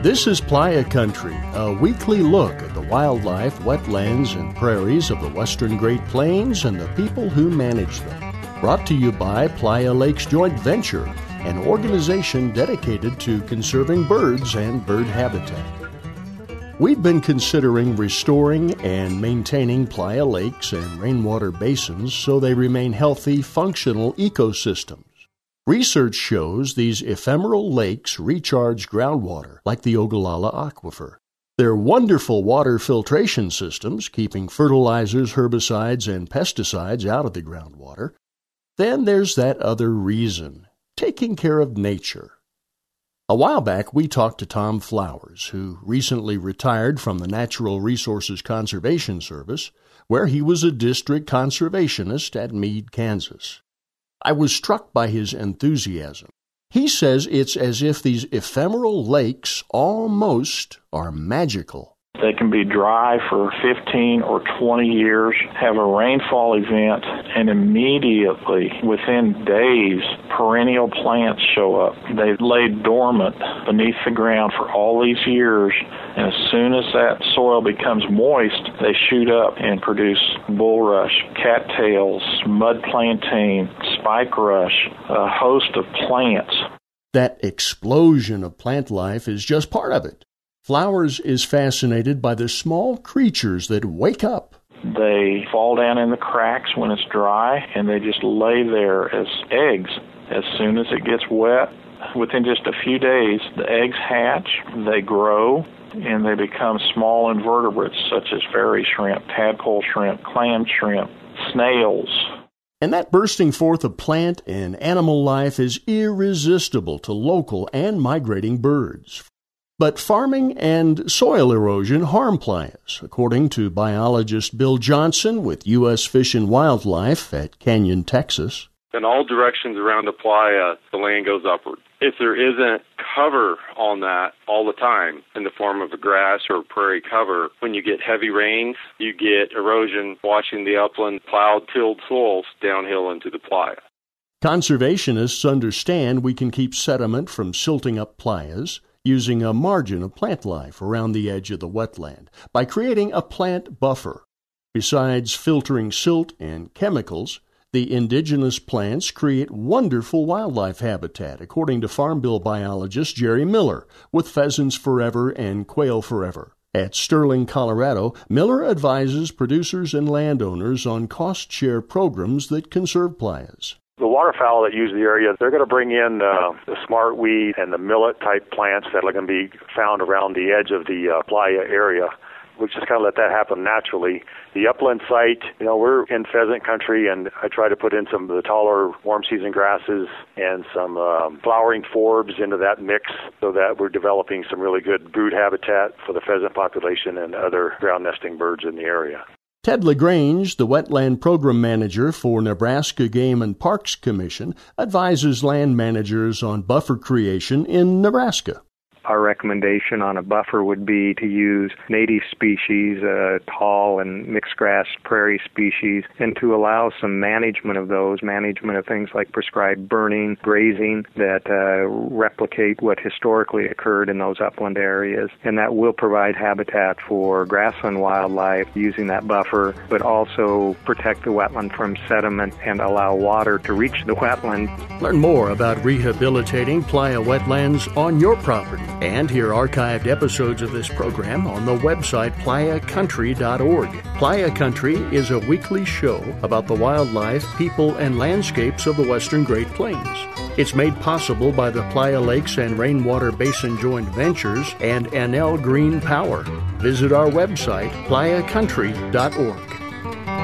This is Playa Country, a weekly look at the wildlife, wetlands, and prairies of the western Great Plains and the people who manage them. Brought to you by Playa Lakes Joint Venture, an organization dedicated to conserving birds and bird habitat. We've been considering restoring and maintaining playa lakes and rainwater basins so they remain healthy, functional ecosystems. Research shows these ephemeral lakes recharge groundwater, like the Ogallala Aquifer. They're wonderful water filtration systems, keeping fertilizers, herbicides, and pesticides out of the groundwater. Then there's that other reason, taking care of nature. A while back, we talked to Tom Flowers, who recently retired from the Natural Resources Conservation Service, where he was a district conservationist at Meade, Kansas. I was struck by his enthusiasm. He says it's as if these ephemeral lakes almost are magical. They can be dry for 15 or 20 years, have a rainfall event, and immediately, within days, perennial plants show up. They lay dormant beneath the ground for all these years, and as soon as that soil becomes moist, they shoot up and produce bulrush, cattails, mud plantain, spike rush, a host of plants. That explosion of plant life is just part of it. Flowers is fascinated by the small creatures that wake up. They fall down in the cracks when it's dry, and they just lay there as eggs. As soon as it gets wet, within just a few days, the eggs hatch, they grow, and they become small invertebrates such as fairy shrimp, tadpole shrimp, clam shrimp, snails. And that bursting forth of plant and animal life is irresistible to local and migrating birds. But farming and soil erosion harm playas, according to biologist Bill Johnson with U.S. Fish and Wildlife at Canyon, Texas. In all directions around a playa, the land goes upward. If there isn't cover on that all the time in the form of a grass or prairie cover, when you get heavy rains, you get erosion washing the upland, plowed, tilled soils downhill into the playa. Conservationists understand we can keep sediment from silting up playas using a margin of plant life around the edge of the wetland by creating a plant buffer. Besides filtering silt and chemicals, the indigenous plants create wonderful wildlife habitat, according to Farm Bill biologist Jerry Miller with Pheasants Forever and Quail Forever. At Sterling, Colorado, Miller advises producers and landowners on cost-share programs that conserve playas. The waterfowl that use the area, they're going to bring in the smartweed and the millet-type plants that are going to be found around the edge of the playa area. We'll just kind of let that happen naturally. The upland site, we're in pheasant country, and I try to put in some of the taller warm season grasses and some flowering forbs into that mix so that we're developing some really good brood habitat for the pheasant population and other ground nesting birds in the area. Ted LaGrange, the wetland program manager for Nebraska Game and Parks Commission, advises land managers on buffer creation in Nebraska. Our recommendation on a buffer would be to use native species, tall and mixed grass prairie species, and to allow some management of those, management of things like prescribed burning, grazing, that replicate what historically occurred in those upland areas. And that will provide habitat for grassland wildlife using that buffer, but also protect the wetland from sediment and allow water to reach the wetland. Learn more about rehabilitating playa wetlands on your property and hear archived episodes of this program on the website playacountry.org. Playa Country is a weekly show about the wildlife, people, and landscapes of the western Great Plains. It's made possible by the Playa Lakes and Rainwater Basin Joint Ventures and NL Green Power. Visit our website, playacountry.org.